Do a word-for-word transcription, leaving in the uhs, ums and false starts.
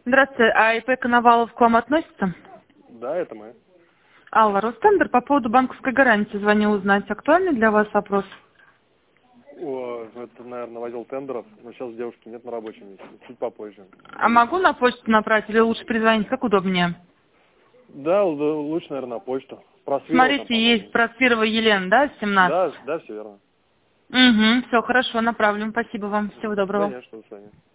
Здравствуйте, а ИП Коновалов к вам относится? Да, это мы. Алла, Ростендер, по поводу банковской гарантии звоню узнать. Актуальный для вас вопрос? О, это, наверное, в отдел тендеров, но сейчас девушки нет на рабочем месте, чуть попозже. А могу на почту направить или лучше перезвонить? Как удобнее? Да, л- лучше, наверное, на почту. Просвирова там, Смотрите, по-моему. есть Просфирова Елена, да, семнадцать? Да, да, все верно. Угу, все, хорошо, направлю. Спасибо вам. Всего доброго. Конечно, до свидания.